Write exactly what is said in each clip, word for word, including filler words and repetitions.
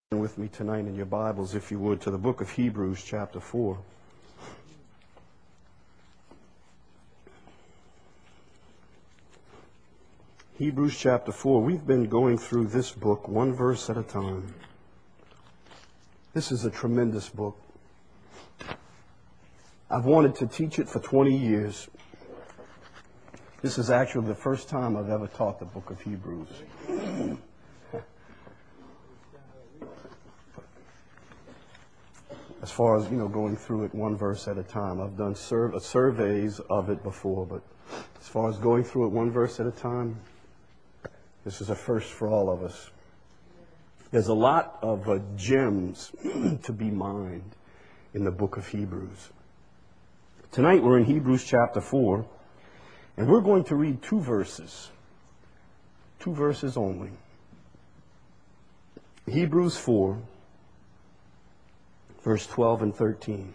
With me tonight in your Bibles, if you would, to the book of Hebrews chapter four. Hebrews chapter four. We've been going through this book one verse at a time. This is a tremendous book. I've wanted to teach it for twenty years. This is actually the first time I've ever taught the book of Hebrews. As far as, you know, going through it one verse at a time. I've done sur- surveys of it before, but as far as going through it one verse at a time, this is a first for all of us. There's a lot of uh, gems to be mined in the book of Hebrews. Tonight we're in Hebrews chapter four, and we're going to read two verses. Two verses only. Hebrews four. Verse twelve and thirteen.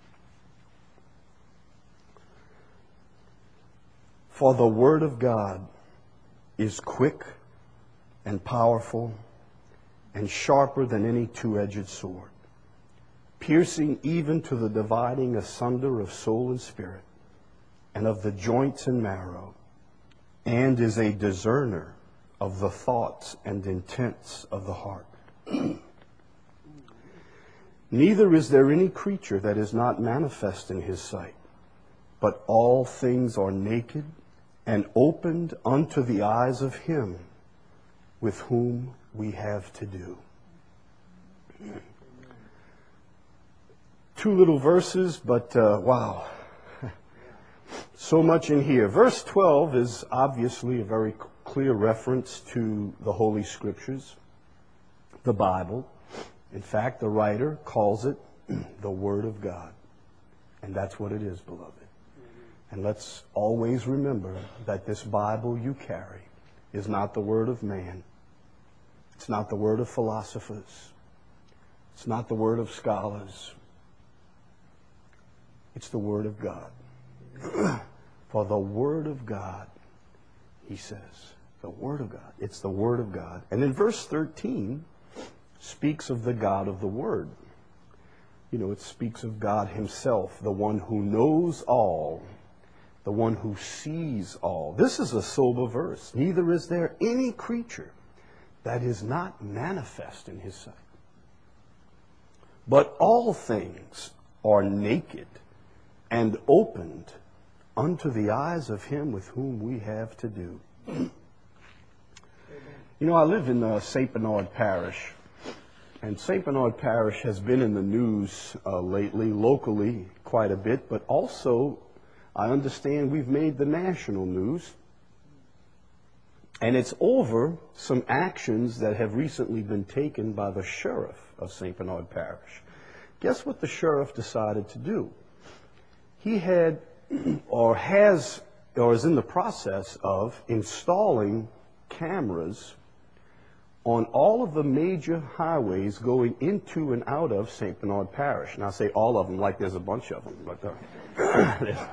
For the word of God is quick and powerful and sharper than any two-edged sword, piercing even to the dividing asunder of soul and spirit, and of the joints and marrow, and is a discerner of the thoughts and intents of the heart. Neither is there any creature that is not manifest in his sight, but all things are naked and opened unto the eyes of him with whom we have to do. Two little verses, but uh, wow, so much in here. Verse twelve is obviously a very clear reference to the Holy Scriptures, the Bible. In fact, the writer calls it the Word of God. And that's what it is, beloved. And let's always remember that this Bible you carry is not the word of man. It's not the word of philosophers. It's not the word of scholars. It's the Word of God. For the Word of God, he says, the Word of God. It's the Word of God. And in verse thirteen, speaks of the God of the Word. You know, it speaks of God himself, the one who knows all, the one who sees all. This is a sober verse. Neither is there any creature that is not manifest in his sight. But all things are naked and opened unto the eyes of him with whom we have to do. You know, I live in uh, Saint Bernard Parish. And Saint Bernard Parish has been in the news uh, lately, locally, quite a bit, but also, I understand we've made the national news. And it's over some actions that have recently been taken by the sheriff of Saint Bernard Parish. Guess what the sheriff decided to do? He had, or has, or is in the process of installing cameras on all of the major highways going into and out of Saint Bernard Parish. And I say all of them like there's a bunch of them, but uh,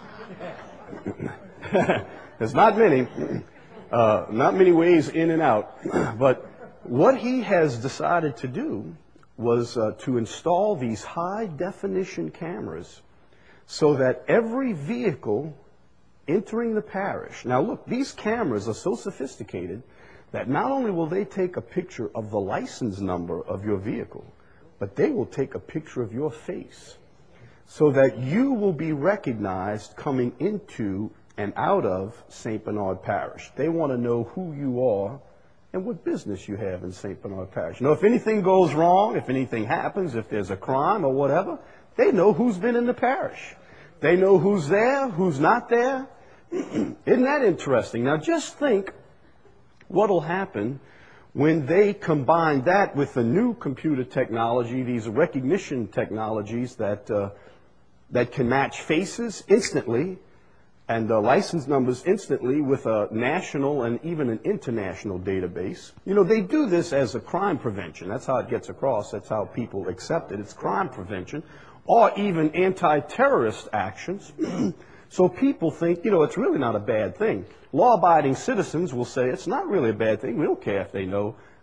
there's, there's not many, uh, not many ways in and out. But what he has decided to do was uh, to install these high-definition cameras so that every vehicle entering the parish. Now look, these cameras are so sophisticated that not only will they take a picture of the license number of your vehicle, but they will take a picture of your face so that you will be recognized coming into and out of Saint Bernard Parish. They want to know who you are and what business you have in Saint Bernard Parish. Now, if anything goes wrong, if anything happens, if there's a crime or whatever, they know who's been in the parish. They know who's there, who's not there. Isn't that interesting? Now, just think what'll happen when they combine that with the new computer technology, these recognition technologies that uh, that can match faces instantly and uh, license numbers instantly with a national and even an international database. You know, they do this as a crime prevention. That's how it gets across. That's how people accept it. It's crime prevention, or even anti-terrorist actions. So people think, you know, it's really not a bad thing. Law-abiding citizens will say it's not really a bad thing. We don't care if they know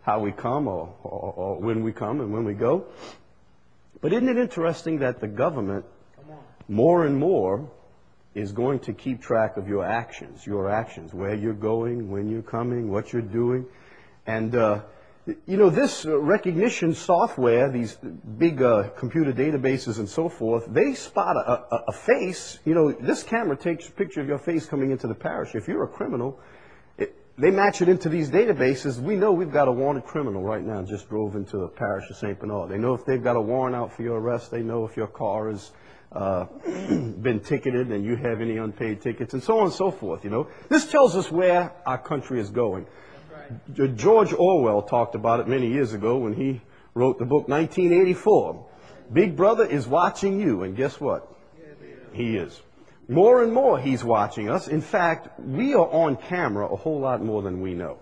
how we come or, or, or when we come and when we go. But isn't it interesting that the government, more and more, is going to keep track of your actions, your actions, where you're going, when you're coming, what you're doing. And, uh, you know, this uh, recognition software, these big uh, computer databases and so forth, they spot a, a, a face. You know, this camera takes a picture of your face coming into the parish. If you're a criminal, it, they match it into these databases. We know we've got a wanted criminal right now just drove into the parish of Saint Bernard. They know if they've got a warrant out for your arrest. They know if your car has uh, been ticketed and you have any unpaid tickets and so on and so forth, you know. This tells us where our country is going. George Orwell talked about it many years ago when he wrote the book nineteen eighty-four. Big Brother is watching you, and guess what? He is. More and more he's watching us. In fact, we are on camera a whole lot more than we know.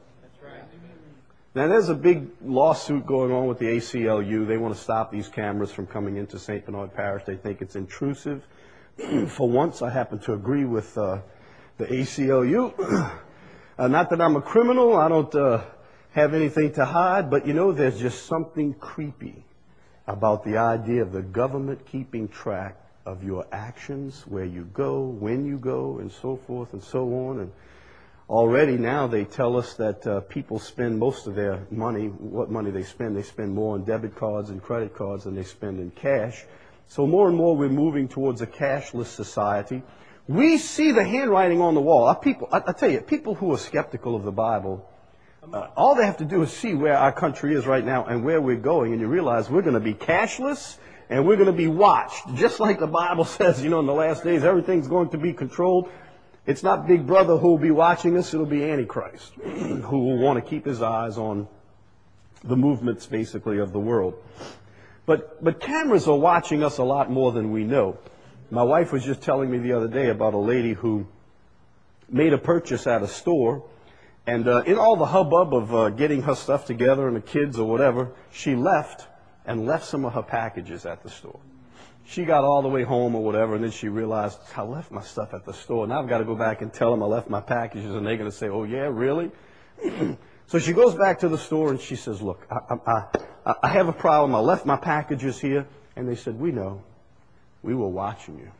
Now, there's a big lawsuit going on with the A C L U. They want to stop these cameras from coming into Saint Bernard Parish. They think it's intrusive. For once, I happen to agree with uh, the A C L U. Uh, not that I'm a criminal, I don't uh, have anything to hide, but you know, there's just something creepy about the idea of the government keeping track of your actions, where you go, when you go, and so forth and so on. And already now they tell us that uh, people spend most of their money, what money they spend, they spend more on debit cards and credit cards than they spend in cash. So more and more we're moving towards a cashless society. We see the handwriting on the wall. Our people, I, I tell you, people who are skeptical of the Bible, uh, all they have to do is see where our country is right now and where we're going, and you realize we're going to be cashless and we're going to be watched. Just like the Bible says, you know, in the last days, everything's going to be controlled. It's not Big Brother who will be watching us, it'll be Antichrist, who will want to keep his eyes on the movements, basically, of the world. But, but cameras are watching us a lot more than we know. My wife was just telling me the other day about a lady who made a purchase at a store, and uh, in all the hubbub of uh, getting her stuff together and the kids or whatever, she left and left some of her packages at the store. She got all the way home or whatever, and then she realized, I left my stuff at the store. Now I've got to go back and tell them I left my packages, and they're going to say, oh, yeah, really? So she goes back to the store, and she says, look, I, I, I have a problem. I left my packages here. And they said, we know. We were watching you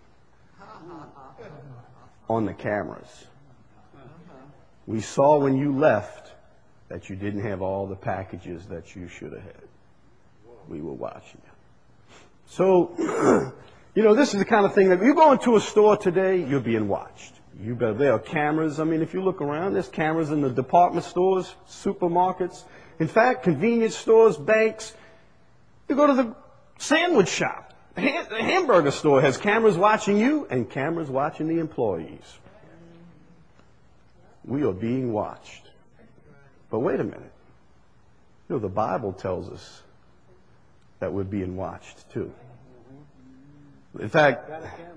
on the cameras. We saw when you left that you didn't have all the packages that you should have had. We were watching you. So, you know, this is the kind of thing that you go into a store today, you're being watched. You better, there are cameras. I mean, if you look around, there's cameras in the department stores, supermarkets. In fact, convenience stores, banks. You go to the sandwich shop. The hamburger store has cameras watching you and cameras watching the employees. We are being watched. But wait a minute. You know, the Bible tells us that we're being watched too. In fact,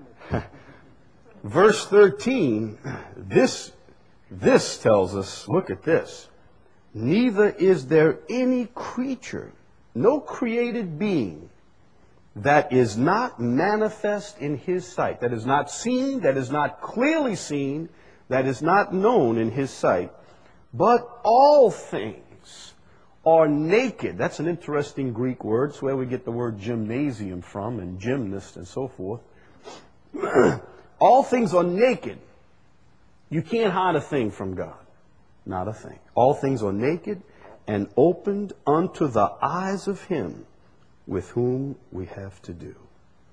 verse thirteen, this, this tells us, look at this. Neither is there any creature, no created being, that is not manifest in his sight, that is not seen, that is not clearly seen, that is not known in his sight. But all things are naked. That's an interesting Greek word. It's where we get the word gymnasium from, and gymnast and so forth. All things are naked. You can't hide a thing from God. Not a thing. All things are naked and opened unto the eyes of him with whom we have to do.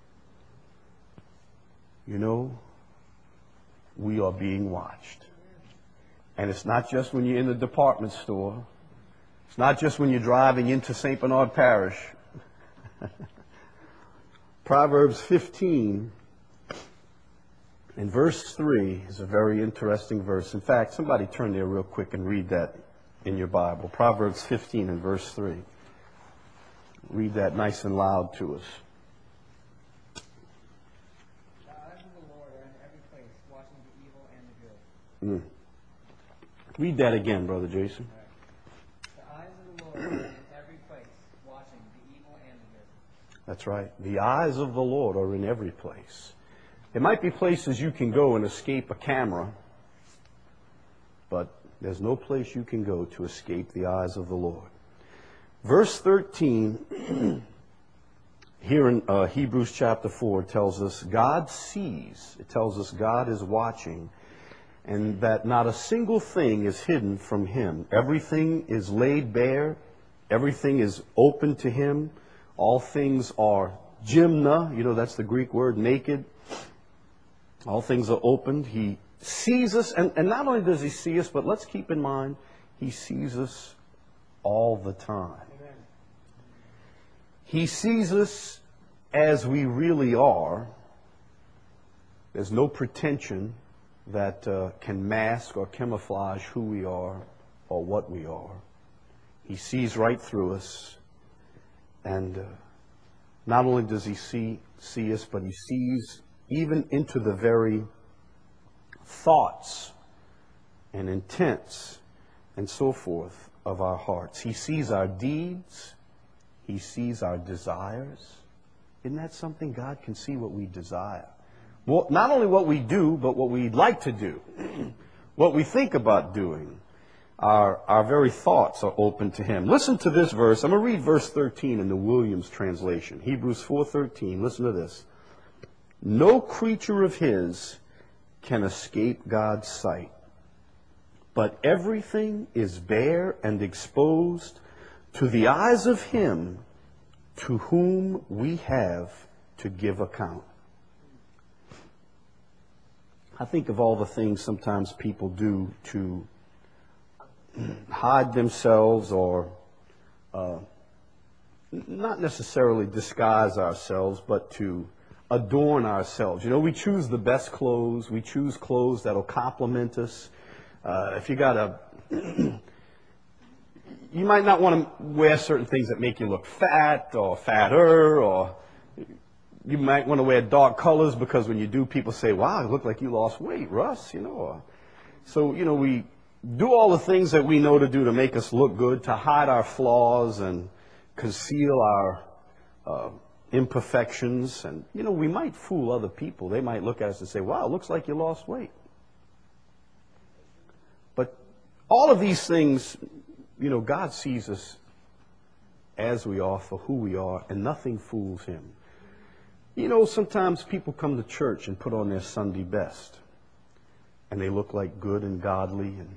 You know, we are being watched. And it's not just when you're in the department store. It's not just when you're driving into Saint Bernard Parish. Proverbs fifteen in verse three is a very interesting verse. In fact, somebody turn there real quick and read that in your Bible. Proverbs fifteen and verse three. Read that nice and loud to us. The eyes of the Lord are in every place, watching the evil and the good. Mm. Read that again, Brother Jason. The eyes of the Lord are in every place, watching the evil and the good. That's right. The eyes of the Lord are in every place. There might be places you can go and escape a camera, but there's no place you can go to escape the eyes of the Lord. Verse thirteen, here in uh, Hebrews chapter four, tells us God sees. It tells us God is watching, and that not a single thing is hidden from Him. Everything is laid bare. Everything is open to Him. All things are gymna. You know, that's the Greek word, naked. All things are opened. He sees us, and, and not only does He see us, but let's keep in mind, He sees us all the time. Amen. He sees us as we really are. There's no pretension that uh, can mask or camouflage who we are or what we are. He sees right through us. And uh, not only does He see, see us, but He sees even into the very thoughts and intents and so forth of our hearts. He sees our deeds. He sees our desires. Isn't that something? God can see what we desire. Well, not only what we do, but what we'd like to do, what we think about doing. Our, our very thoughts are open to Him. Listen to this verse. I'm going to read verse thirteen in the Williams translation. Hebrews four thirteen. Listen to this. No creature of His can escape God's sight, but everything is bare and exposed to the eyes of Him to whom we have to give account. I think of all the things sometimes people do to hide themselves or uh, not necessarily disguise ourselves, but to adorn ourselves. You know, we choose the best clothes. We choose clothes that'll compliment us. Uh, if you got a, you might not want to wear certain things that make you look fat or fatter, or you might want to wear dark colors because when you do, people say, wow, you look like you lost weight, Russ, you know. So, you know, we do all the things that we know to do to make us look good, to hide our flaws and conceal our uh, imperfections. And, you know, we might fool other people. They might look at us and say, wow, it looks like you lost weight. But all of these things, you know, God sees us as we are, for who we are, and nothing fools Him. You know, sometimes people come to church and put on their Sunday best, and they look like good and godly and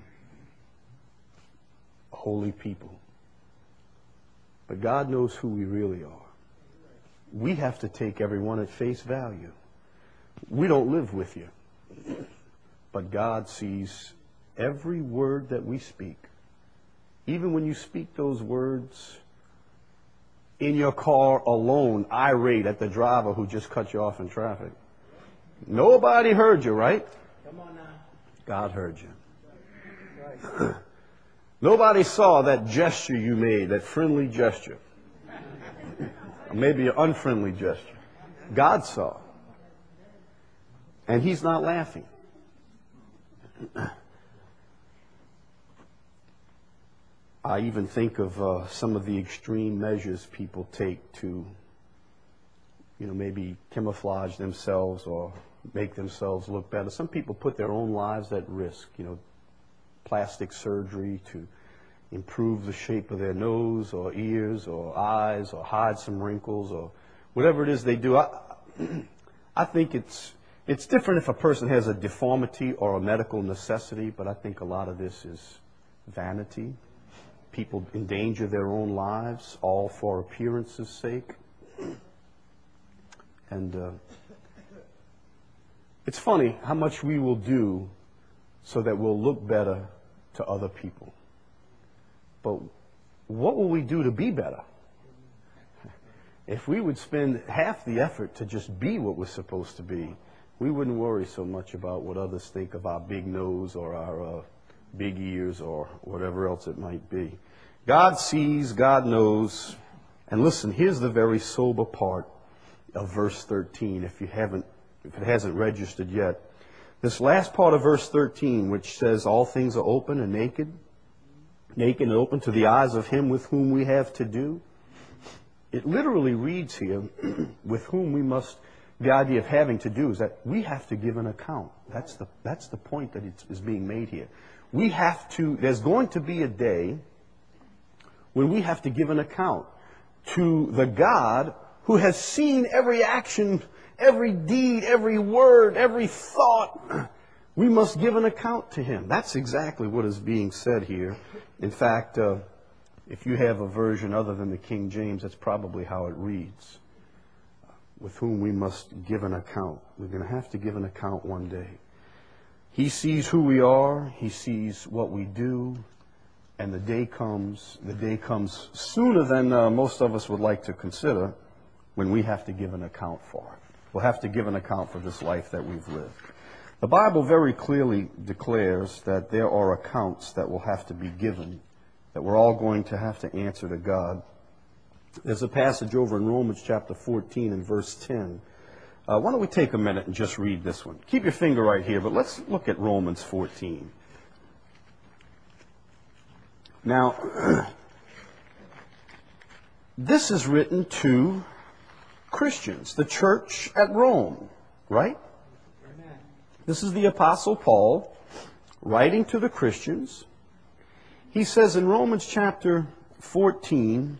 holy people. But God knows who we really are. We have to take everyone at face value. We don't live with you, but God sees every word that we speak. Even when you speak those words in your car alone, irate at the driver who just cut you off in traffic. Nobody heard you, right? Come on now. God heard you. Right. Nobody saw that gesture you made, that friendly gesture. Or maybe an unfriendly gesture. God saw. And He's not laughing. I even think of uh, some of the extreme measures people take to, you know, maybe camouflage themselves or make themselves look better. Some people put their own lives at risk, you know, plastic surgery to improve the shape of their nose or ears or eyes or hide some wrinkles or whatever it is they do. I, I think it's, it's different if a person has a deformity or a medical necessity, but I think a lot of this is vanity. People endanger their own lives, all for appearance's sake. And uh, it's funny how much we will do so that we'll look better to other people. But what will we do to be better? If we would spend half the effort to just be what we're supposed to be, we wouldn't worry so much about what others think of our big nose or our uh, big ears or whatever else it might be. God sees, God knows. And listen, here's the very sober part of verse thirteen, if you haven't, if it hasn't registered yet. This last part of verse thirteen, which says all things are open and naked, naked and open to the eyes of Him with whom we have to do. It literally reads here, with whom we must, the idea of having to do is that we have to give an account. That's the, that's the point that is being made here. We have to, there's going to be a day when we have to give an account to the God who has seen every action, every deed, every word, every thought. We must give an account to Him. That's exactly what is being said here. In fact, uh, if you have a version other than the King James, that's probably how it reads. With whom we must give an account. We're going to have to give an account one day. He sees who we are. He sees what we do. And the day comes, the day comes sooner than uh, most of us would like to consider, when we have to give an account for it. We'll have to give an account for this life that we've lived. The Bible very clearly declares that there are accounts that will have to be given, that we're all going to have to answer to God. There's a passage over in Romans chapter fourteen and verse ten. Uh, why don't we take a minute and just read this one? Keep your finger right here, but let's look at Romans fourteen. Now, this is written to Christians, the church at Rome, right? Amen. This is the Apostle Paul writing to the Christians. He says in Romans chapter fourteen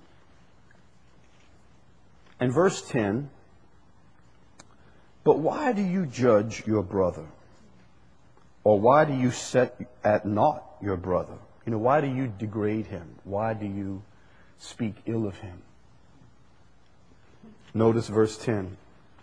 and verse ten, "But why do you judge your brother? Or why do you set at naught your brother?" You know, why do you degrade him? Why do you speak ill of him? Notice verse ten.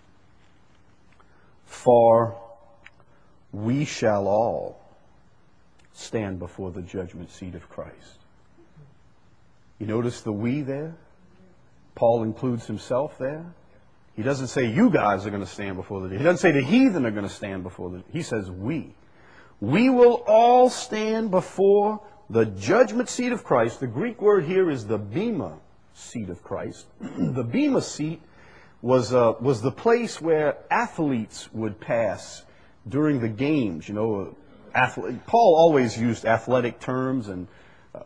"For we shall all stand before the judgment seat of Christ." You notice the we there? Paul includes himself there. He doesn't say you guys are going to stand before the... He doesn't say the heathen are going to stand before the... He says we. We will all stand before the judgment seat of Christ. The Greek word here is the bema seat of Christ. The bema seat was uh, was the place where athletes would pass during the games. You know, athlete, Paul always used athletic terms and uh,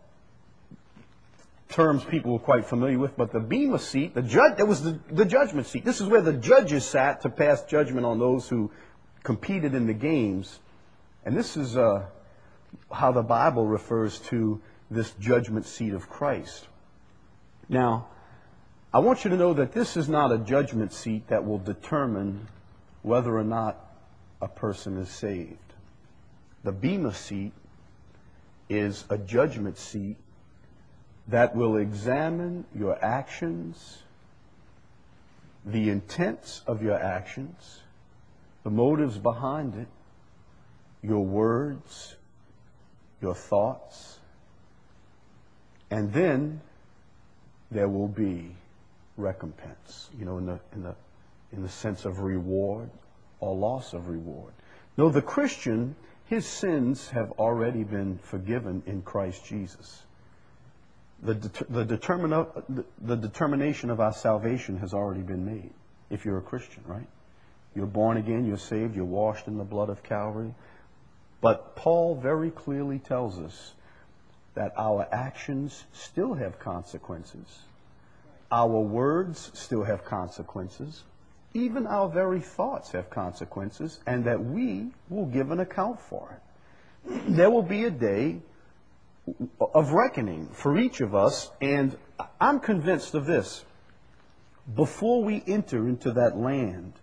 terms people were quite familiar with. But the bema seat, the judge, that was the, the judgment seat. This is where the judges sat to pass judgment on those who competed in the games. And this is uh, how the Bible refers to this judgment seat of Christ. Now, I want you to know that this is not a judgment seat that will determine whether or not a person is saved. The bema seat is a judgment seat that will examine your actions, the intents of your actions, the motives behind it, your words, your thoughts, and then there will be recompense, you know, in the in the in the sense of reward or loss of reward. No, the Christian, his sins have already been forgiven in Christ Jesus. The det- the, determine, the the determination of our salvation has already been made. If you're a Christian, right? You're born again, you're saved, you're washed in the blood of Calvary. But Paul very clearly tells us that our actions still have consequences. Our words still have consequences. Even our very thoughts have consequences, and that we will give an account for it. There will be a day of reckoning for each of us, and I'm convinced of this. Before we enter into that land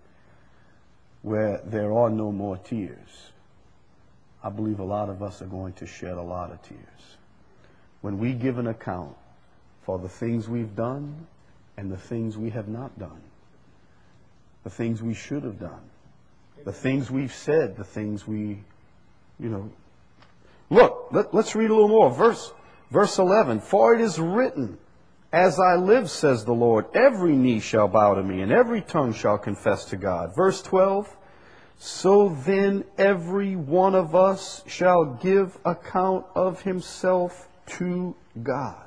where there are no more tears, I believe a lot of us are going to shed a lot of tears. When we give an account for the things we've done and the things we have not done, the things we should have done, the things we've said, the things we, you know. Look, let, let's read a little more. Verse, verse eleven, "For it is written, as I live, says the Lord, every knee shall bow to me, and every tongue shall confess to God." Verse twelve, "So then every one of us shall give account of himself to God."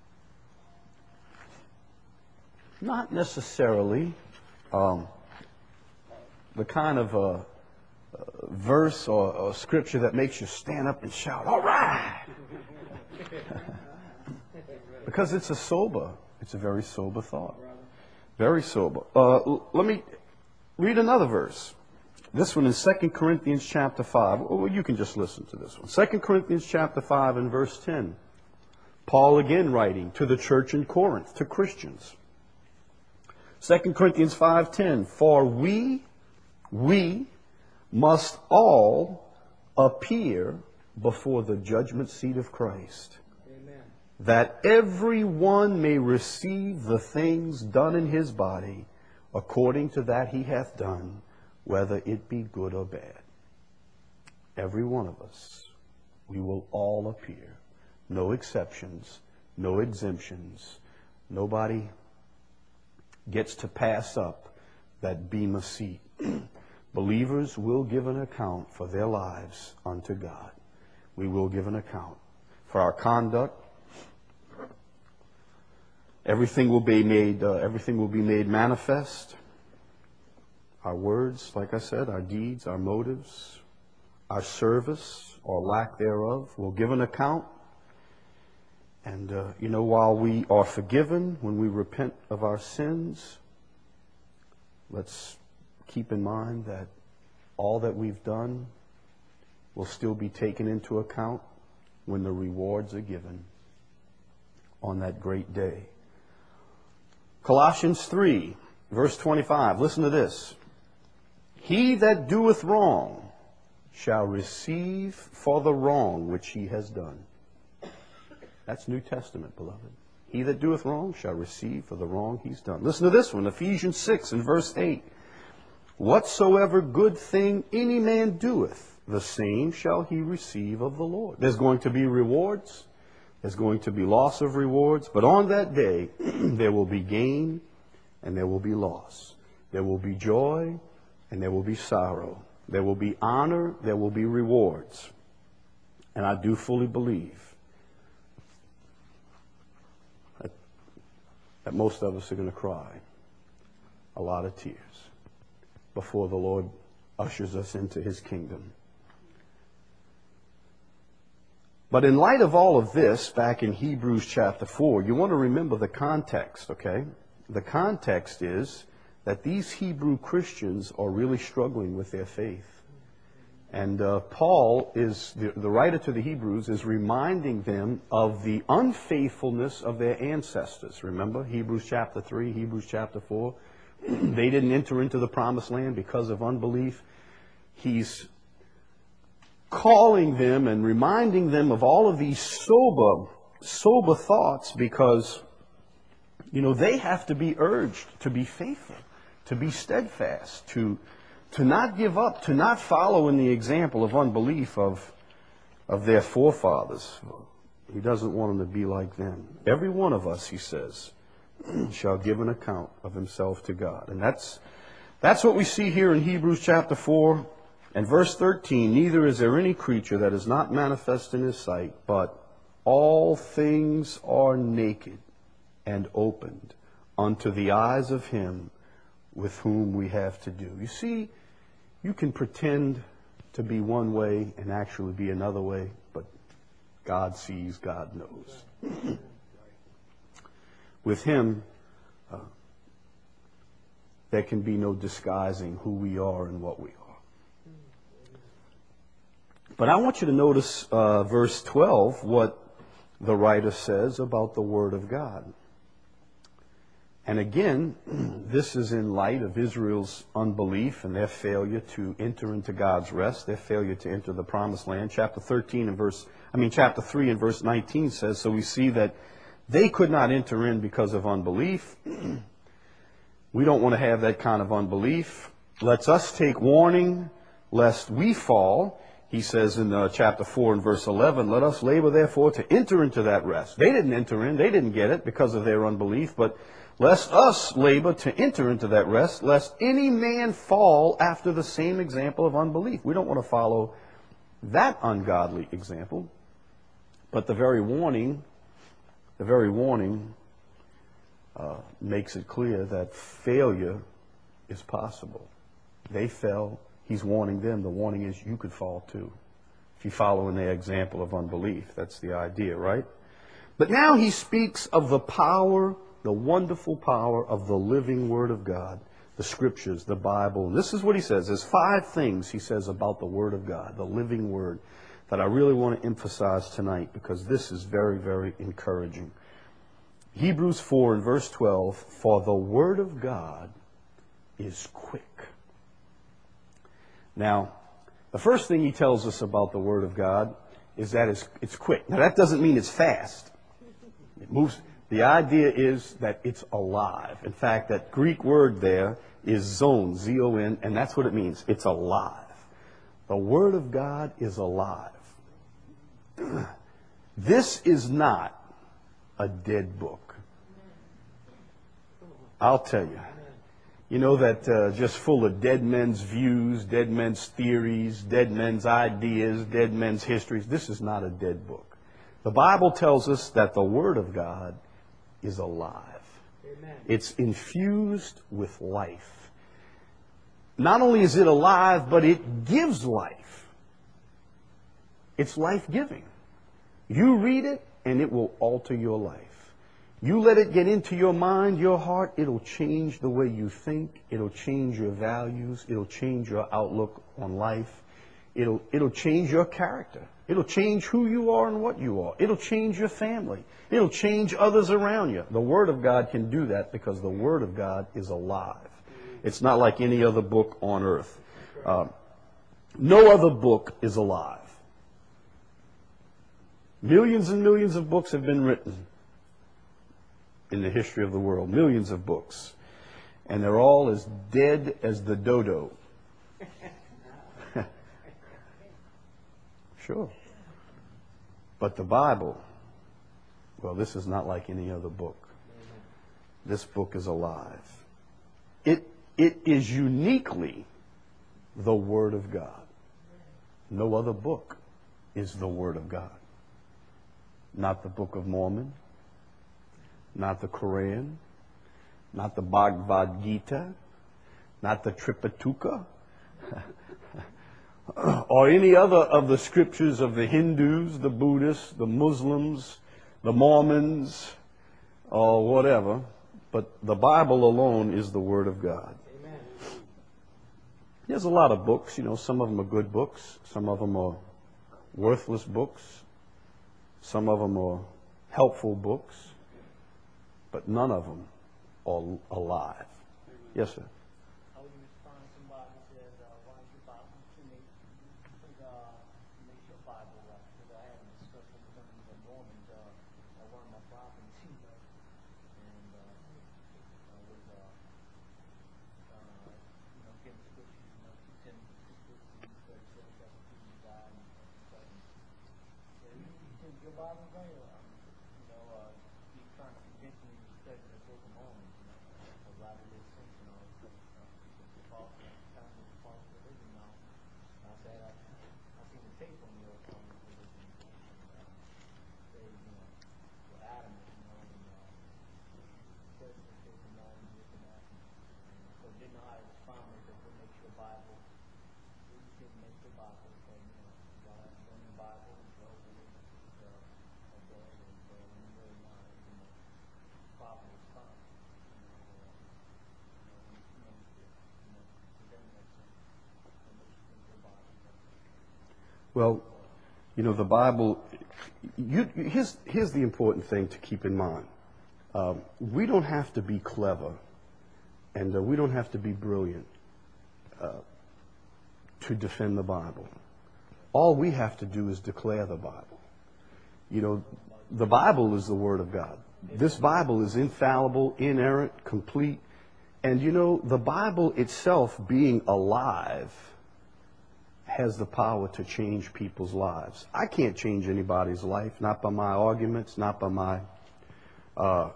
Not necessarily um, the kind of a, a verse or, or scripture that makes you stand up and shout, "All right!" Because it's a sober, it's a very sober thought. Very sober. Uh, l- let me read another verse. This one is Second Corinthians chapter five. Well, you can just listen to this one. Second Corinthians chapter five and verse ten. Paul again writing to the church in Corinth, to Christians. Second Corinthians five ten, for we, we must all appear before the judgment seat of Christ, Amen. That every one may receive the things done in his body according to that he hath done, whether it be good or bad. Every one of us, we will all appear. No exceptions, no exemptions. Nobody gets to pass up that bema seat. Believers will give an account for their lives unto God. We will give an account for our conduct. Everything will be made. Uh, everything will be made manifest. Our words, like I said, our deeds, our motives, our service or lack thereof, will give an account. And, uh, you know, while we are forgiven when we repent of our sins, let's keep in mind that all that we've done will still be taken into account when the rewards are given on that great day. Colossians three, verse twenty-five. Listen to this. He that doeth wrong shall receive for the wrong which he has done. That's New Testament, beloved. He that doeth wrong shall receive for the wrong he's done. Listen to this one, Ephesians six and verse eight. Whatsoever good thing any man doeth, the same shall he receive of the Lord. There's going to be rewards. There's going to be loss of rewards. But on that day, there will be gain and there will be loss. There will be joy and there will be sorrow. There will be honor. There will be rewards. And I do fully believe that, that most of us are going to cry a lot of tears before the Lord ushers us into his kingdom. But in light of all of this, back in Hebrews chapter four, you want to remember the context, okay? The context is that these Hebrew Christians are really struggling with their faith. And uh, Paul, is the, the writer to the Hebrews, is reminding them of the unfaithfulness of their ancestors. Remember, Hebrews chapter three, Hebrews chapter four. They didn't enter into the promised land because of unbelief. He's calling them and reminding them of all of these sober, sober thoughts because, you know, they have to be urged to be faithful, to be steadfast, to to not give up, to not follow in the example of unbelief of of their forefathers. He doesn't want them to be like them. Every one of us, he says, shall give an account of himself to God. And that's that's what we see here in Hebrews chapter four and verse thirteen. Neither is there any creature that is not manifest in his sight, but all things are naked and opened unto the eyes of him with whom we have to do. You see, you can pretend to be one way and actually be another way, but God sees, God knows. With him, uh, there can be no disguising who we are and what we are. But I want you to notice uh, verse twelve, what the writer says about the Word of God. And again, this is in light of Israel's unbelief and their failure to enter into God's rest, their failure to enter the promised land. Chapter thirteen and verse, I mean, chapter three and verse nineteen says, so we see that they could not enter in because of unbelief. We don't want to have that kind of unbelief. Let's us take warning lest we fall. He says in uh, chapter four and verse eleven, let us labor therefore to enter into that rest. They didn't enter in. They didn't get it because of their unbelief. But lest us labor to enter into that rest, lest any man fall after the same example of unbelief. We don't want to follow that ungodly example. But the very warning, the very warning uh, makes it clear that failure is possible. They fell. He's warning them. The warning is you could fall too. If you follow in their example of unbelief. That's the idea, right? But now he speaks of the power, the wonderful power of the living Word of God, the Scriptures, the Bible. And this is what he says. There's five things he says about the Word of God, the living Word, that I really want to emphasize tonight because this is very, very encouraging. Hebrews four and verse twelve, for the word of God is quick. Now, the first thing he tells us about the word of God is that it's, it's quick. Now, that doesn't mean it's fast. It moves. The idea is that it's alive. In fact, that Greek word there is zon, Z O N, and that's what it means. It's alive. The word of God is alive. This is not a dead book. I'll tell you. You know that uh, just full of dead men's views, dead men's theories, dead men's ideas, dead men's histories. This is not a dead book. The Bible tells us that the Word of God is alive. Amen. It's infused with life. Not only is it alive, but it gives life. It's life-giving. You read it, and it will alter your life. You let it get into your mind, your heart, it'll change the way you think. It'll change your values. It'll change your outlook on life. It'll, it'll change your character. It'll change who you are and what you are. It'll change your family. It'll change others around you. The Word of God can do that because the Word of God is alive. It's not like any other book on earth. Uh, no other book is alive. Millions and millions of books have been written in the history of the world. Millions of books. And they're all as dead as the dodo. Sure. But the Bible, well, this is not like any other book. This book is alive. It, it is uniquely the Word of God. No other book is the Word of God. Not the Book of Mormon, not the Quran, not the Bhagavad Gita, not the Tripitaka, or any other of the scriptures of the Hindus, the Buddhists, the Muslims, the Mormons, or whatever. But the Bible alone is the Word of God. Amen. There's a lot of books. You know, some of them are good books. Some of them are worthless books. Some of them are helpful books. But none of them are alive. Yes, sir. How would you respond to somebody who says, uh, why is your Bible to me? Uh, makes your Bible right. Because I had a discussion with some of the Mormons uh, at one of my properties, you know, and uh, I was, uh, uh, you know, giving scriptures, you know, two ten, six fifteen, thirty-seven, seventeen, God, and seven. So you think your Bible's right? Or, um, you know, uh, you trying to convince me to study the Book of Mormon, you know, a lot of this sense, you know, it's, uh, it's a false, kind of a false religion now. I said, I, I seen the tape on your, on your religion, and, uh, say, you know, we're adamant, you know, and, uh, says the Book of Mormon, this and that, and, and so didn't know how to respond because what makes your Bible, what you think makes your Bible, so, you know, God has done the Bible, and so, you know, uh, of the, and so, you really know how to, you know, proper response, you know, uh, you know, when you know, you know, it doesn't make sense. What makes you think your Bible is right? Well, you know, the Bible, you, here's, here's the important thing to keep in mind. Um, we don't have to be clever, and uh, we don't have to be brilliant uh, to defend the Bible. All we have to do is declare the Bible. You know, the Bible is the Word of God. This Bible is infallible, inerrant, complete. And you know, the Bible itself being alive has the power to change people's lives. I can't change anybody's life, not by my arguments, not by my uh,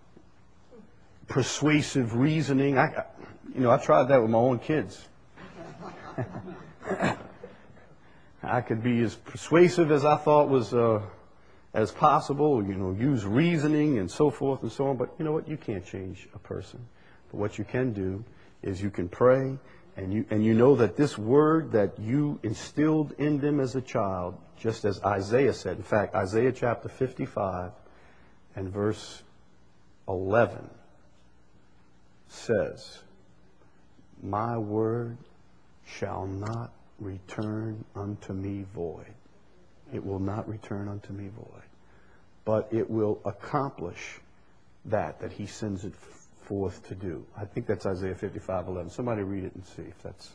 persuasive reasoning. I, you know, I tried that with my own kids. I could be as persuasive as I thought was uh, as possible, you know, use reasoning and so forth and so on. But you know what? You can't change a person. But what you can do is you can pray, and you and you know that this word that you instilled in them as a child, just as Isaiah said. In fact, Isaiah chapter fifty-five and verse eleven says, "My word shall not return unto me void, It will not return unto me void, but it will accomplish that, that he sends it forth to do. I think that's Isaiah fifty-five eleven. Somebody read it and see if that's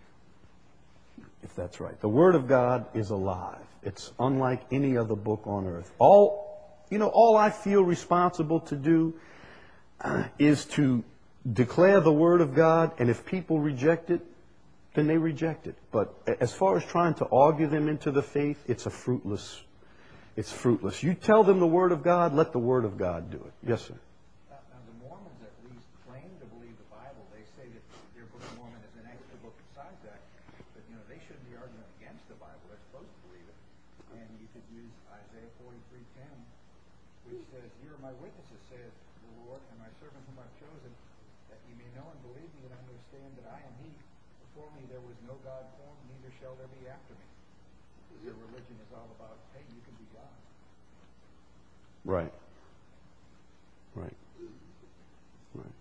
if that's right. The Word of God is alive. It's unlike any other book on earth. All, you know, all I feel responsible to do uh, is to declare the Word of God, and if people reject it, then they reject it. But as far as trying to argue them into the faith, it's a fruitless, it's fruitless. You tell them the Word of God, let the Word of God do it. Yes, sir. Now, now the Mormons at least claim to believe the Bible. They say that their Book of Mormon is an extra book besides that. But, you know, they shouldn't be arguing against the Bible. They're supposed to believe it. And you could use Isaiah forty-three ten, which says, "You are my witnesses, saith the Lord, and my servant whom I've chosen, that ye may know and believe me and understand that I am he. Before me there was no God formed, neither shall there be after me." Your religion is all about, hey, you can be God. Right. Right. Right.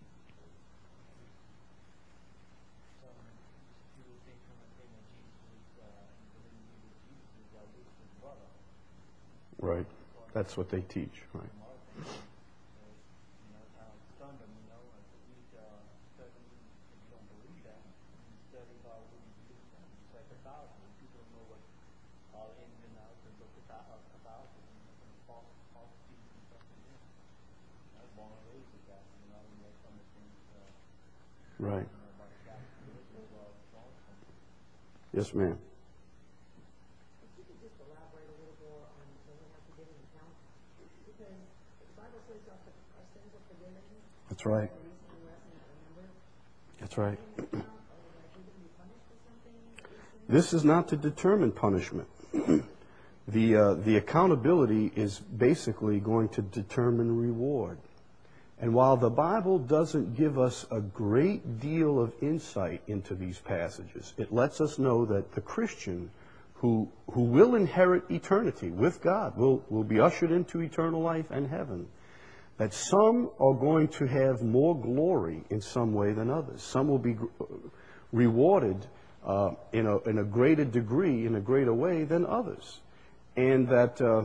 So, you would think from the thing that Jesus was, uh, believing that Jesus is our wisdom brother. Right. That's what they teach. Right. Some other things. So, you know, kind of stunned them, you know, and so we uh, study, if you don't believe that, you study about what you believe in. It's like Catholicism. People don't know what all the ins and outs of Catholicism and false, false teaching and stuff like that. I was born and raised with that, you know, and there's some of the things, uh, Right. you know, about the Catholic religion as well as false ones. Yes, ma'am. If you could just elaborate a little more on when we have to give an account, because the Bible says our, our sins are forgiven. That's right. For reason, lesson, remember. That's right. Give an account, or like we can be punished for something. that we sin? This is not to determine punishment. the uh, the accountability is basically going to determine reward. And while the Bible doesn't give us a great deal of insight into these passages, it lets us know that the Christian who who will inherit eternity with God, will, will be ushered into eternal life and heaven, that some are going to have more glory in some way than others. Some will be rewarded uh, in, a, in a greater degree, in a greater way than others. And that, uh,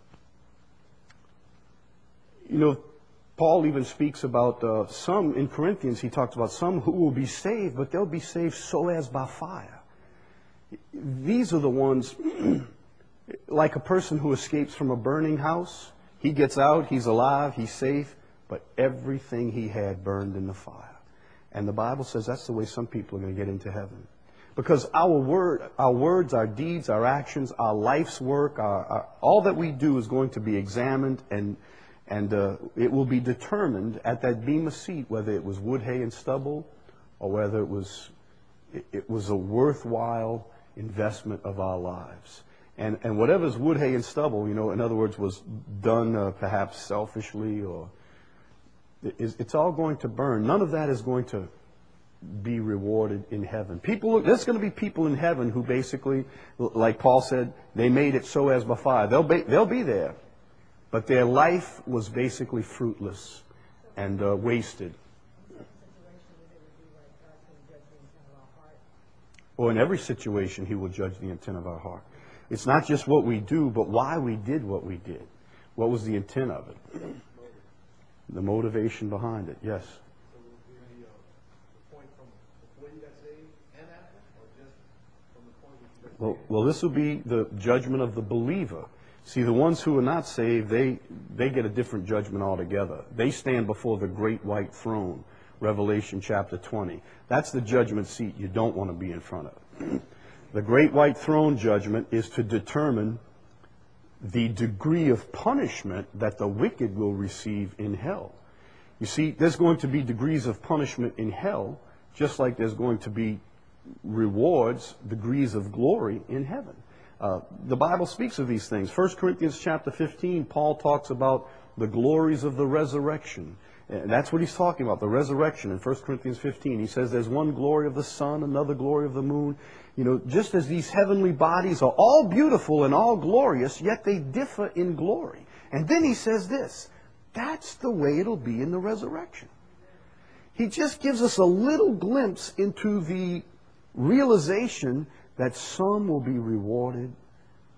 you know, Paul even speaks about uh, some, in Corinthians, he talks about some who will be saved, but they'll be saved so as by fire. These are the ones, like a person who escapes from a burning house. He gets out, he's alive, he's safe, but everything he had burned in the fire. And the Bible says that's the way some people are going to get into heaven. Because our word, our words, our deeds, our actions, our life's work, our, our, all that we do is going to be examined, and and uh, it will be determined at that bema seat whether it was wood, hay, and stubble, or whether it was it, it was a worthwhile investment of our lives. And and whatever's wood, hay, and stubble, you know, in other words, was done uh, perhaps selfishly, or it, it's all going to burn. None of that is going to be rewarded in heaven. People, there's going to be people in heaven who basically, like Paul said, they made it so as by fire. They'll be, they'll be there, but their life was basically fruitless and uh, wasted. Or in every situation, He will judge the intent of our heart. It's not just what we do, but why we did what we did. What was the intent of it? The motivation behind it, yes. Well, well, this will be the judgment of the believer. See, the ones who are not saved, they, they get a different judgment altogether. They stand before the great white throne, Revelation chapter twenty. That's the judgment seat you don't want to be in front of. The great white throne judgment is to determine the degree of punishment that the wicked will receive in hell. You see, there's going to be degrees of punishment in hell, just like there's going to be rewards, degrees of glory in heaven. Uh, the Bible speaks of these things. First Corinthians chapter fifteen, Paul talks about the glories of the resurrection. And that's what he's talking about, the resurrection in First Corinthians fifteen. He says there's one glory of the sun, another glory of the moon. You know, just as these heavenly bodies are all beautiful and all glorious, yet they differ in glory. And then he says this, that's the way it'll be in the resurrection. He just gives us a little glimpse into the realization that some will be rewarded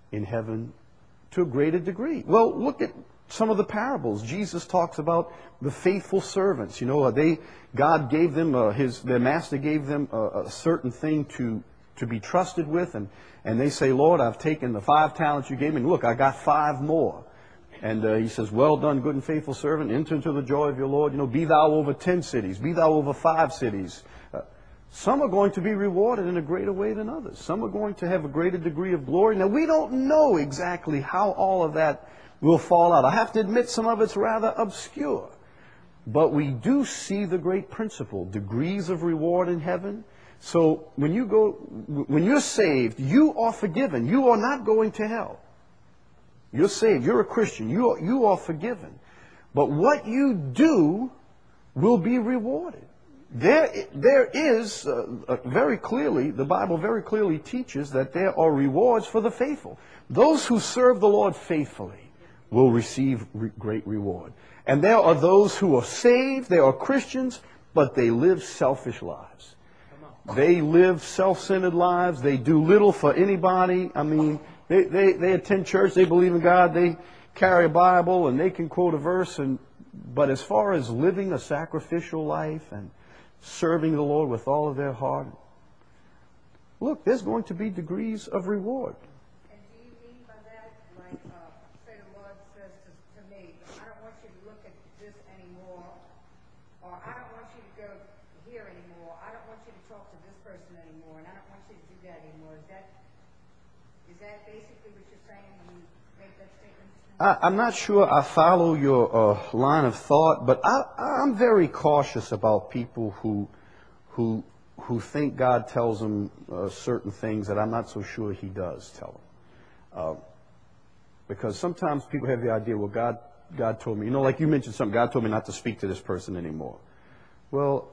in heaven to a greater degree. Well, look at some of the parables. Jesus talks about the faithful servants. You know, they God gave them uh, his their master gave them a, a certain thing to to be trusted with, and and they say, Lord, I've taken the five talents you gave me, and look, I got five more. And uh, he says, well done, good and faithful servant, enter into the joy of your Lord. You know, be thou over ten cities, be thou over five cities. Uh, some are going to be rewarded in a greater way than others. Some are going to have a greater degree of glory. Now, we don't know exactly how all of that will fall out. I have to admit some of it's rather obscure. But we do see the great principle, degrees of reward in heaven. So when you go, when you're saved, you are forgiven. You are not going to hell. You're saved. You're a Christian. You are, you are forgiven. But what you do will be rewarded. There, there is uh, uh, very clearly, the Bible very clearly teaches that there are rewards for the faithful. Those who serve the Lord faithfully will receive re- great reward. And there are those who are saved, they are Christians, but they live selfish lives. They live self-centered lives. They do little for anybody. I mean, they, they, they attend church, they believe in God, they carry a Bible, and they can quote a verse. And but as far as living a sacrificial life and serving the Lord with all of their heart, look, there's going to be degrees of reward. And do you mean by that, like, uh, say the Lord says to, to me, I don't want you to look at this anymore, or I don't want you to go here anymore, I don't want you to talk to this person anymore, and I don't want you to do that anymore. Is that, is that basically what you're saying when you make that statement? I, I'm not sure I follow your uh, line of thought, but I, I'm very cautious about people who, who, who think God tells them uh, certain things that I'm not so sure He does tell them. Uh, because sometimes people have the idea, well, God, God told me, you know, like you mentioned something, God told me not to speak to this person anymore. Well,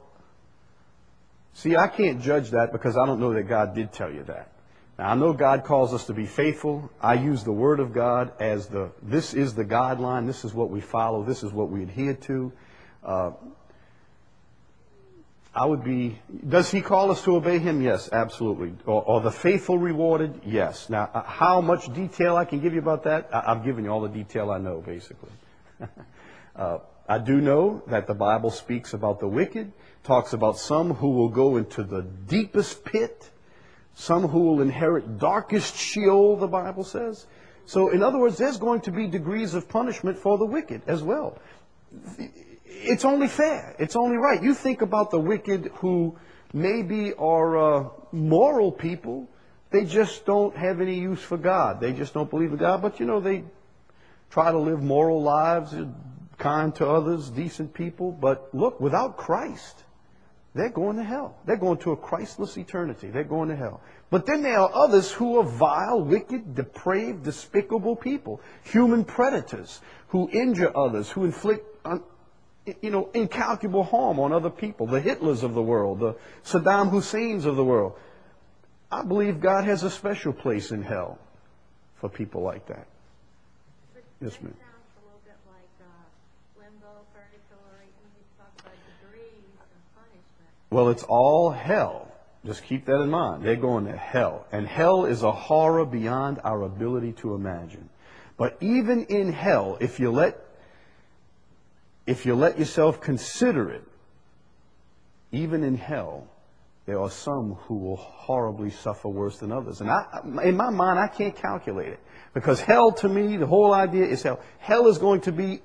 see, I can't judge that because I don't know that God did tell you that. Now, I know God calls us to be faithful. I use the Word of God as the, this is the guideline, this is what we follow, this is what we adhere to. Uh, I would be, does He call us to obey Him? Yes, absolutely. Or, or the faithful rewarded? Yes. Now, uh, how much detail I can give you about that? I, I've given you all the detail I know, basically. uh, I do know that the Bible speaks about the wicked, talks about some who will go into the deepest pit, some who will inherit darkest Sheol, the Bible says. So, in other words, there's going to be degrees of punishment for the wicked as well. It's only fair. It's only right. You think about the wicked who maybe are uh, moral people. They just don't have any use for God. They just don't believe in God. But, you know, they try to live moral lives, kind to others, decent people. But look, without Christ, they're going to hell. They're going to a Christless eternity. They're going to hell. But then there are others who are vile, wicked, depraved, despicable people. Human predators who injure others, who inflict un- you know, incalculable harm on other people. The Hitlers of the world, the Saddam Husseins of the world. I believe God has a special place in hell for people like that. But Yes, that ma'am. sounds a little bit like uh, limbo, purgatory, when you talk about degrees and punishment. Well, it's all hell. Just keep that in mind. They're going to hell. And hell is a horror beyond our ability to imagine. But even in hell, if you let If you let yourself consider it, even in hell, there are some who will horribly suffer worse than others. And I, in my mind, I can't calculate it. Because hell, to me, the whole idea is hell. Hell is going to be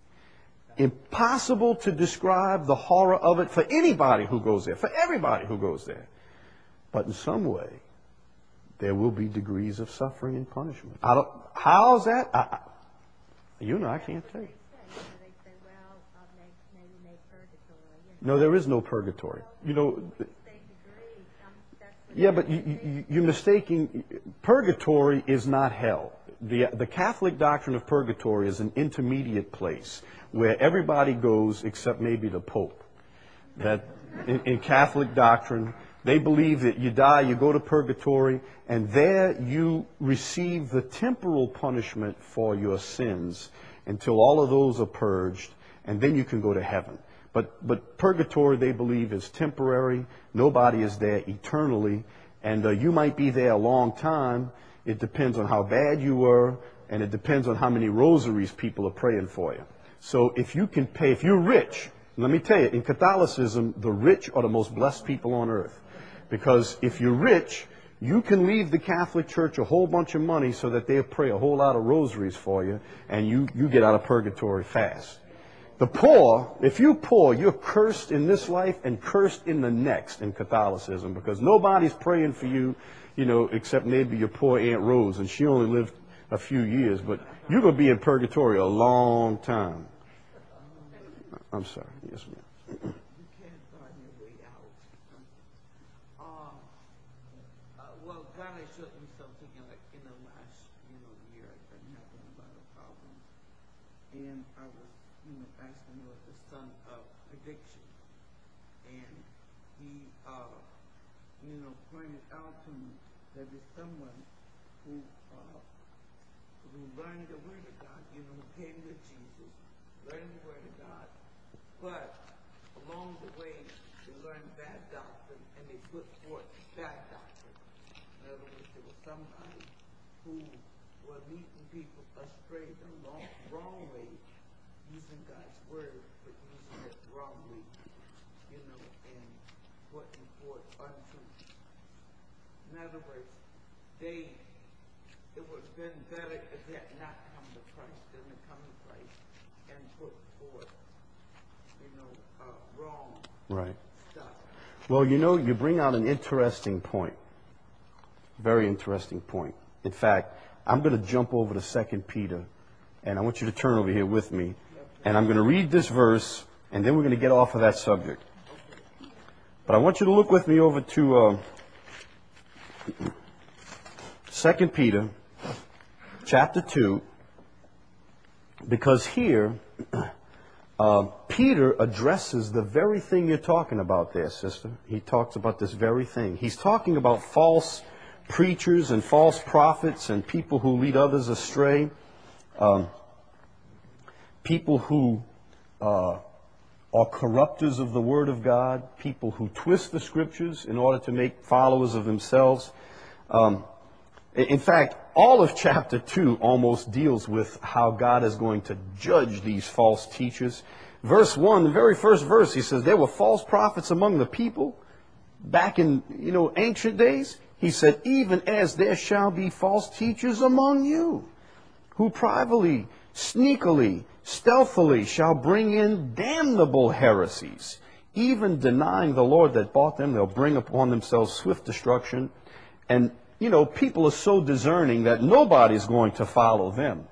impossible to describe the horror of it for anybody who goes there, for everybody who goes there. But in some way, there will be degrees of suffering and punishment. I don't, how's that? I, I, you know, I can't tell you. They say, well, uh, make, maybe make purgatory. You know. No, there is no purgatory. You know, Say degrees, um, that's what yeah, but you, you, you're mistaking. Purgatory is not hell. The, the Catholic doctrine of purgatory is an intermediate place where everybody goes except maybe the Pope. That in, in Catholic doctrine, they believe that you die, you go to purgatory, and there you receive the temporal punishment for your sins until all of those are purged, and then you can go to heaven. But but purgatory, they believe, is temporary. Nobody is there eternally, and uh, you might be there a long time. It depends on how bad you were, and it depends on how many rosaries people are praying for you. So if you can pay, if you're rich, let me tell you, in Catholicism, the rich are the most blessed people on earth. Because if you're rich, you can leave the Catholic Church a whole bunch of money so that they'll pray a whole lot of rosaries for you, and you, you get out of purgatory fast. The poor, if you're poor, you're cursed in this life and cursed in the next in Catholicism, because nobody's praying for you, you know, except maybe your poor Aunt Rose, and she only lived a few years, but you're going to be in purgatory a long time. I'm sorry. Yes, ma'am. You can't find your way out. Um, uh, well, God has showed me something in, like, in the last, you know, year. I've been having a lot of problems. And I was, you know, asking about the son of addiction. And he, uh, you know, pointed out to me that there's someone who, uh, who learned the Word of God, you know, who came to Jesus, learned the Word of God, but along the way, they learned bad doctrine and they put forth bad doctrine. In other words, there was somebody who was leading people astray the long, wrong way, using God's Word, but using it wrongly, you know, and putting forth untruth. In other words, they, it would have been better if they had not come to Christ than to come to Christ and put forth, you know, uh, wrong Right. stuff. Well, you know, you bring out an interesting point. Very interesting point. In fact, I'm going to jump over to Second Peter, and I want you to turn over here with me, and I'm going to read this verse, and then we're going to get off of that subject. But I want you to look with me over to uh, Second Peter, chapter two, because here uh, Peter addresses the very thing you're talking about there, sister. He talks about this very thing. He's talking about false preachers and false prophets and people who lead others astray, um, people who uh, are corrupters of the Word of God, people who twist the Scriptures in order to make followers of themselves. Um, in fact, all of chapter two almost deals with how God is going to judge these false teachers. Verse one, the very first verse, he says, there were false prophets among the people back in, you know, ancient days. He said, even as there shall be false teachers among you, who privately, sneakily, stealthily shall bring in damnable heresies, even denying the Lord that bought them. They'll bring upon themselves swift destruction. And, you know, people are so discerning that nobody's going to follow them.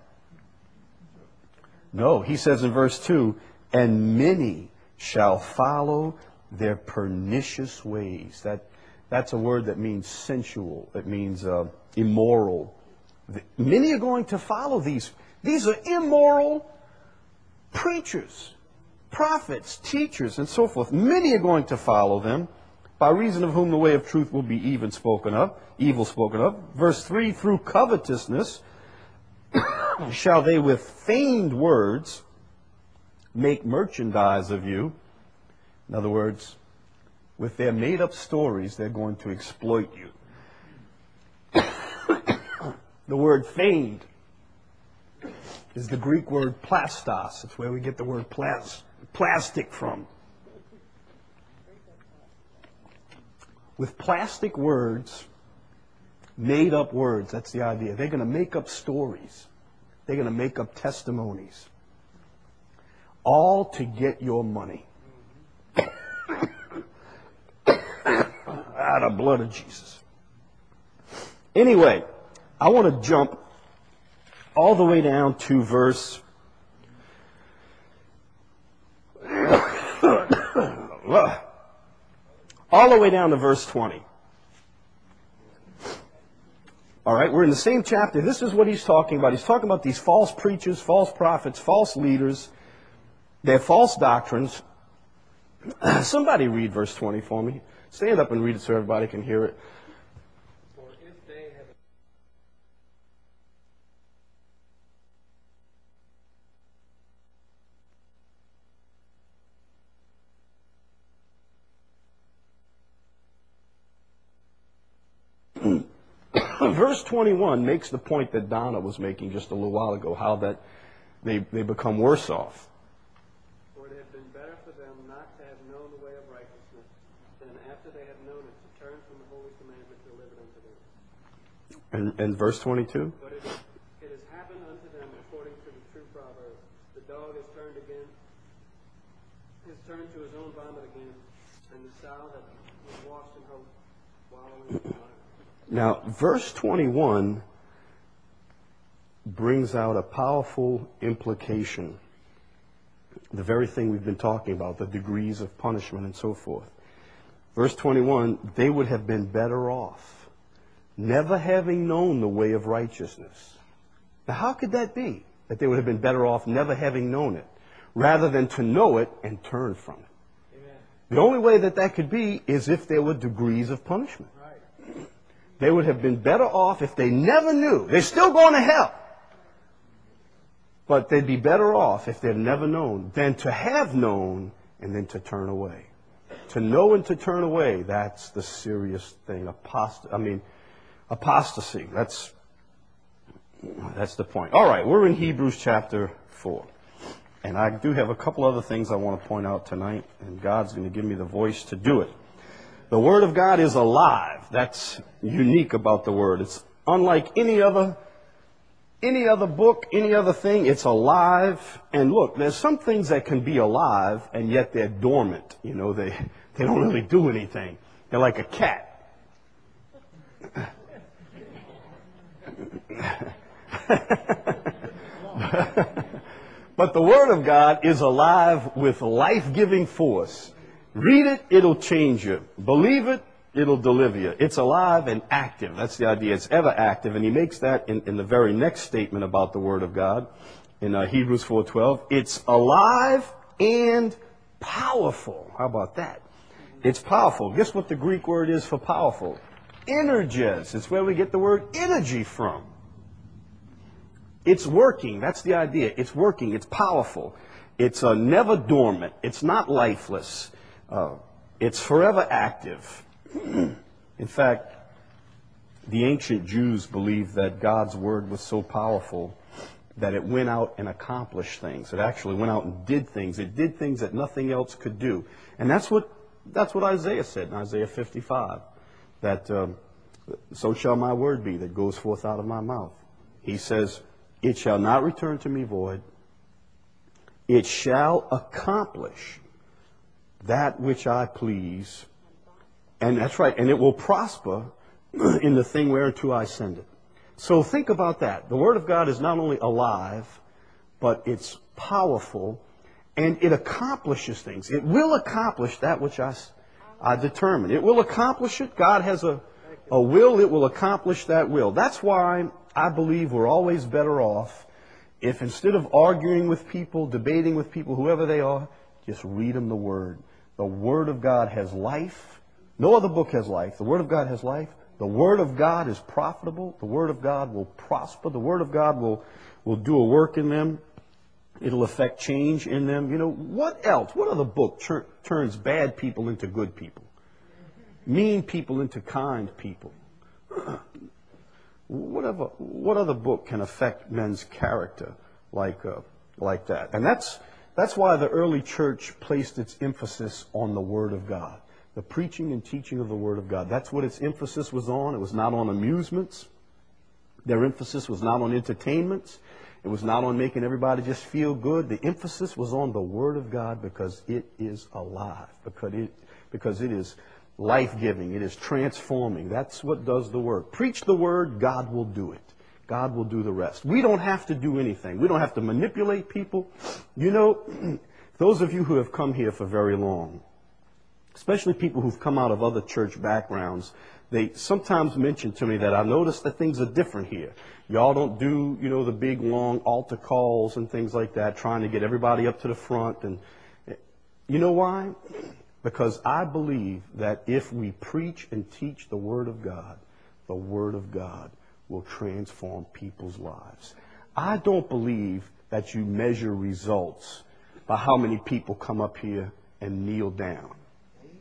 No, he says in verse two, and many shall follow their pernicious ways. That That's a word that means sensual. It means uh, immoral. Many are going to follow these. These are immoral preachers, prophets, teachers, and so forth. Many are going to follow them, by reason of whom the way of truth will be even spoken of, evil spoken of. Verse three, through covetousness shall they with feigned words make merchandise of you. In other words, with their made-up stories, they're going to exploit you. The word feigned is the Greek word plastos. It's where we get the word plas- plastic from. With plastic words, made-up words, that's the idea. They're going to make up stories. They're going to make up testimonies. All to get your money. Out of blood of Jesus. Anyway, I want to jump all the way down to verse all the way down to verse twenty. All right, we're in the same chapter. This is what he's talking about. He's talking about these false preachers, false prophets, false leaders, their false doctrines. Somebody read verse twenty for me. Stand up and read it so everybody can hear it. For if they have verse twenty-one makes the point that Donna was making just a little while ago, how that they, they become worse off. For it had been better for them not to have known the way of righteousness than after they had known it to turn from the holy commandment delivered unto them. And, and verse twenty-two? But it, it has happened unto them according to the true proverb. The dog has turned again, has turned to his own vomit again, and the sow that was washed in hope, wallowing in the mire. Now, verse twenty-one brings out a powerful implication. The very thing we've been talking about, the degrees of punishment and so forth. Verse twenty-one, they would have been better off, never having known the way of righteousness. Now, how could that be, that they would have been better off never having known it, rather than to know it and turn from it? Amen. The only way that that could be is if there were degrees of punishment. Right. They would have been better off if they never knew. They're still going to hell. But they'd be better off if they'd never known than to have known and then to turn away. To know and to turn away, that's the serious thing. Apost- I mean, apostasy. That's, that's the point. All right, we're in Hebrews chapter four. And I do have a couple other things I want to point out tonight, and God's going to give me the voice to do it. The Word of God is alive. That's unique about the Word. It's unlike any other Any other book, any other thing, it's alive. And look, there's some things that can be alive, and yet they're dormant. You know, they, they don't really do anything. They're like a cat. But the Word of God is alive with life-giving force. Read it, it'll change you. Believe it, it'll deliver you. It's alive and active. That's the idea. It's ever active. And he makes that in, in the very next statement about the Word of God in uh, Hebrews four twelve. It's alive and powerful. How about that? It's powerful. Guess what the Greek word is for powerful? Energes. It's where we get the word energy from. It's working. That's the idea. It's working. It's powerful. It's uh, never dormant. It's not lifeless. Uh, it's forever active. In fact, the ancient Jews believed that God's Word was so powerful that it went out and accomplished things. It actually went out and did things. It did things that nothing else could do. And that's what that's what Isaiah said in Isaiah fifty-five, that um, so shall my word be that goes forth out of my mouth. He says, it shall not return to me void. It shall accomplish that which I please. And that's right. And it will prosper in the thing whereunto I send it. So think about that. The Word of God is not only alive, but it's powerful, and it accomplishes things. It will accomplish that which I, I determine. It will accomplish it. God has a, a will. It will accomplish that will. That's why I believe we're always better off if instead of arguing with people, debating with people, whoever they are, just read them the Word. The Word of God has life. No other book has life. The Word of God has life. The Word of God is profitable. The Word of God will prosper. The Word of God will, will do a work in them. It'll affect change in them. You know, what else? What other book tur- turns bad people into good people? Mean people into kind people? Whatever, what other book can affect men's character like, uh, like that? And that's, that's why the early church placed its emphasis on the Word of God. The preaching and teaching of the Word of God. That's what its emphasis was on. It was not on amusements. Their emphasis was not on entertainments. It was not on making everybody just feel good. The emphasis was on the Word of God because it is alive, because it, because it is life-giving. It is transforming. That's what does the work. Preach the Word, God will do it. God will do the rest. We don't have to do anything. We don't have to manipulate people. You know, those of you who have come here for very long, especially people who've come out of other church backgrounds, they sometimes mention to me that I noticed that things are different here. Y'all don't do, you know, the big, long altar calls and things like that, trying to get everybody up to the front. And you know why? Because I believe that if we preach and teach the Word of God, the Word of God will transform people's lives. I don't believe that you measure results by how many people come up here and kneel down.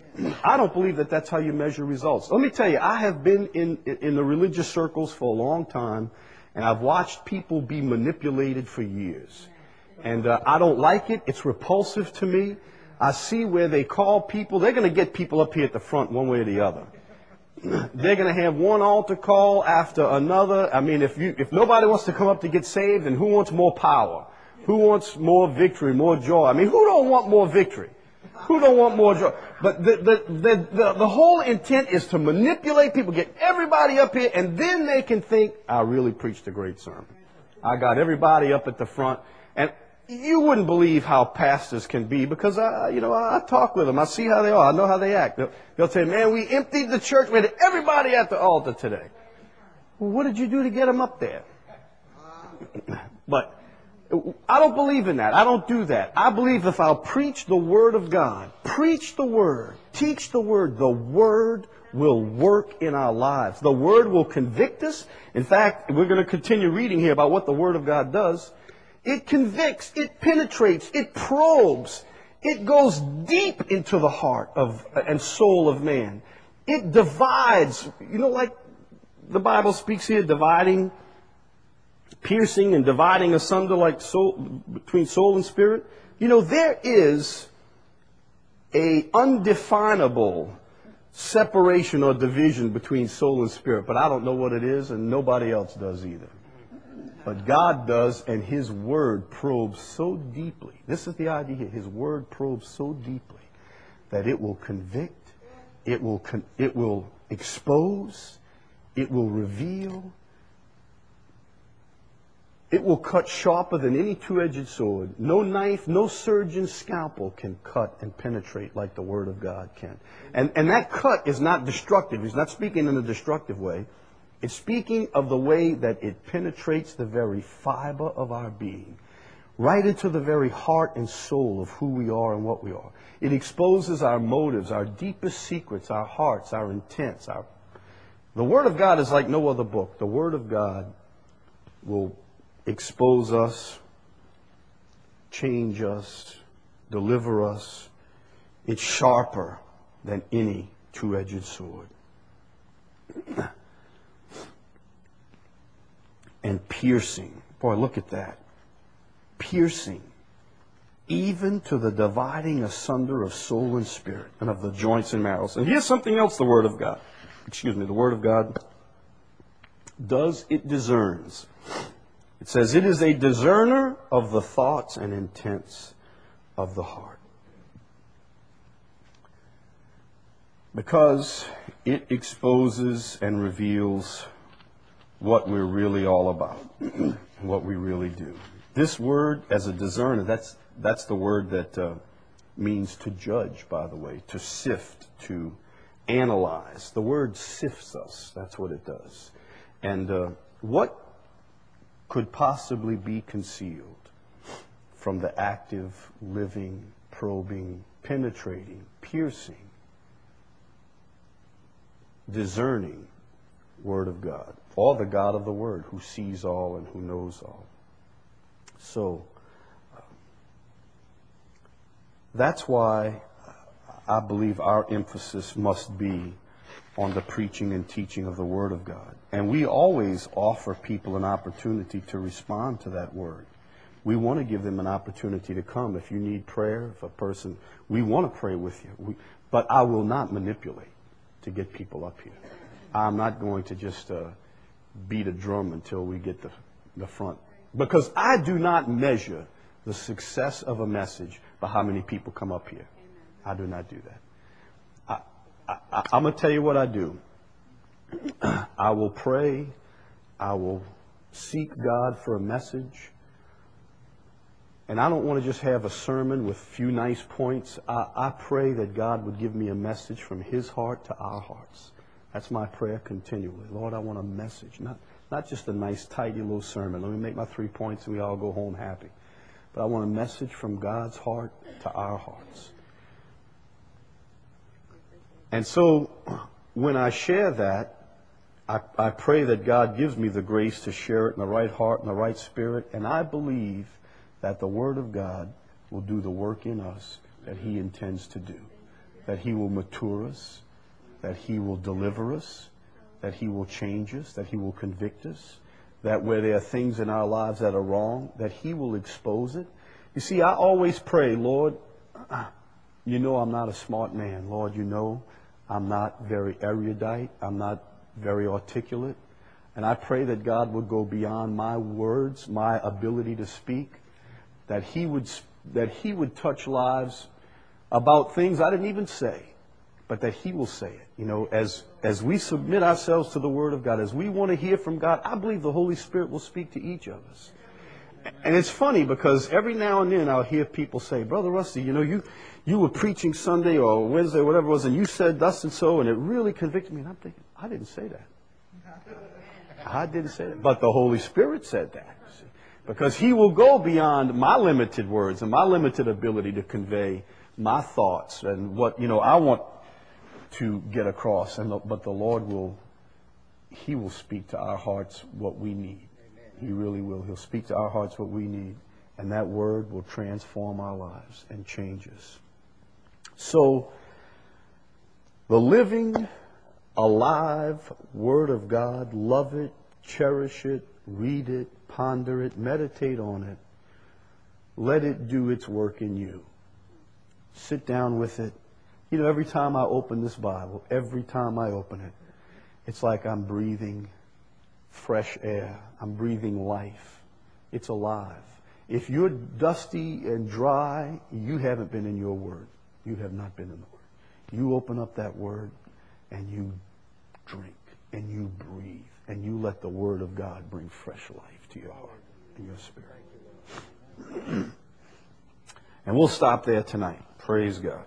I don't believe that that's how you measure results. Let me tell you, I have been in, in the religious circles for a long time, and I've watched people be manipulated for years. And uh, I don't like it. It's repulsive to me. I see where they call people. They're going to get people up here at the front one way or the other. They're going to have one altar call after another. I mean, if you if nobody wants to come up to get saved, then who wants more power? Who wants more victory, more joy? I mean, who don't want more victory? Who don't want more joy? But the, the, the, the, the whole intent is to manipulate people, get everybody up here, and then they can think, I really preached a great sermon. I got everybody up at the front. And you wouldn't believe how pastors can be, because I, you know, I talk with them. I see how they are. I know how they act. They'll, they'll say, man, we emptied the church. We had everybody at the altar today. Well, what did you do to get them up there? But I don't believe in that. I don't do that. I believe if I'll preach the Word of God, preach the Word, teach the Word, the Word will work in our lives. The Word will convict us. In fact, we're going to continue reading here about what the Word of God does. It convicts, it penetrates, it probes, it goes deep into the heart of and soul of man. It divides, you know, like the Bible speaks here, dividing, piercing and dividing asunder like soul, between soul and spirit. You know, there is a undefinable separation or division between soul and spirit, but I don't know what it is, and nobody else does either. But God does, and His Word probes so deeply. This is the idea here. His Word probes so deeply that it will convict, it will con- it will expose, it will reveal, it will cut sharper than any two-edged sword. No knife, no surgeon's scalpel can cut and penetrate like the Word of God can. And, and that cut is not destructive. He's not speaking in a destructive way. It's speaking of the way that it penetrates the very fiber of our being, right into the very heart and soul of who we are and what we are. It exposes our motives, our deepest secrets, our hearts, our intents. Our... The Word of God is like no other book. The Word of God will expose us, change us, deliver us. It's sharper than any two-edged sword. And piercing. Boy, look at that. Piercing. Even to the dividing asunder of soul and spirit and of the joints and marrows. And here's something else the Word of God, excuse me, the Word of God does. It discerns. It says it is a discerner of the thoughts and intents of the heart. Because it exposes and reveals what we're really all about, what we really do. This word, as a discerner, that's that's the word that uh, means to judge, by the way, to sift, to analyze. The word sifts us. That's what it does. And uh, what could possibly be concealed from the active, living, probing, penetrating, piercing, discerning Word of God, or the God of the Word, who sees all and who knows all. So, uh, that's why I believe our emphasis must be on the preaching and teaching of the Word of God. And we always offer people an opportunity to respond to that Word. We want to give them an opportunity to come. If you need prayer, if a person, we want to pray with you. We, but I will not manipulate to get people up here. I'm not going to just uh, beat a drum until we get the, the front. Because I do not measure the success of a message by how many people come up here. I do not do that. I, I, I'm going to tell you what I do. I will pray. I will seek God for a message. And I don't want to just have a sermon with a few nice points. I, I pray that God would give me a message from His heart to our hearts. That's my prayer continually. Lord, I want a message, not not just a nice, tidy little sermon. Let me make my three points and we all go home happy. But I want a message from God's heart to our hearts. And so when I share that, I, I pray that God gives me the grace to share it in the right heart and the right spirit. And I believe that the Word of God will do the work in us that He intends to do. that He will mature us, that He will deliver us, that He will change us, that He will convict us, that where there are things in our lives that are wrong, that He will expose it. You see, I always pray, Lord, you know I'm not a smart man. Lord, you know I'm not very erudite. I'm not very articulate. And I pray that God would go beyond my words, my ability to speak, that He would, that He would touch lives about things I didn't even say, but that He will say it. You know, as, as we submit ourselves to the Word of God, as we want to hear from God, I believe the Holy Spirit will speak to each of us. And it's funny because every now and then I'll hear people say, Brother Rusty, you know, you, you were preaching Sunday or Wednesday or whatever it was, and you said thus and so, and it really convicted me. And I'm thinking, I didn't say that. I didn't say that. But the Holy Spirit said that. See? Because He will go beyond my limited words and my limited ability to convey my thoughts and what, you know, I want to get across. And the, but the Lord will, He will speak to our hearts what we need. He really will. He'll speak to our hearts what we need. And that word will transform our lives and change us. So, the living, alive Word of God, love it, cherish it, read it, ponder it, meditate on it. Let it do its work in you. Sit down with it. You know, every time I open this Bible, every time I open it, it's like I'm breathing fresh air. I'm breathing life. It's alive. If you're dusty and dry, you haven't been in your Word. You have not been in the Word. You open up that Word and you drink and you breathe and you let the Word of God bring fresh life to your heart and your spirit. And we'll stop there tonight. Praise God.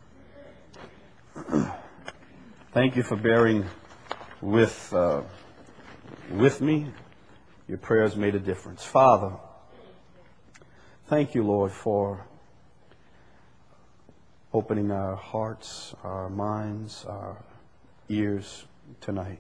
Thank you for bearing with uh, with me. Your prayers made a difference. Father, thank you, Lord, for opening our hearts, our minds, our ears tonight.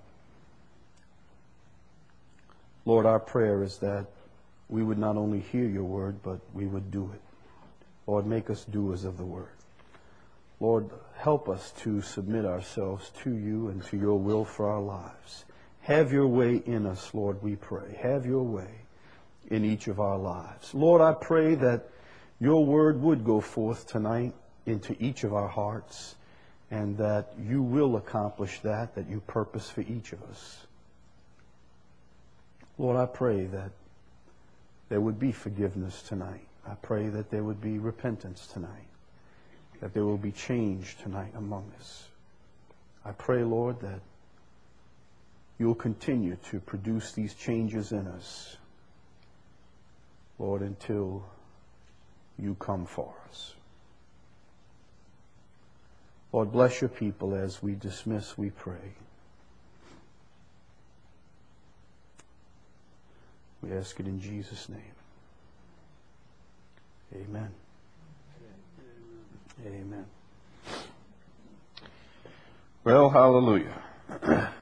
Lord, our prayer is that we would not only hear your word, but we would do it. Lord, make us doers of the word. Lord, help us to submit ourselves to you and to your will for our lives. Have your way in us, Lord, we pray. Have your way in each of our lives. Lord, I pray that your word would go forth tonight into each of our hearts, and that you will accomplish that, that you purpose for each of us. Lord, I pray that there would be forgiveness tonight. I pray that there would be repentance tonight, that there will be change tonight among us. I pray, Lord, that you'll continue to produce these changes in us, Lord, until you come for us. Lord, bless your people as we dismiss, we pray. We ask it in Jesus' name. Amen. Amen. Well, hallelujah.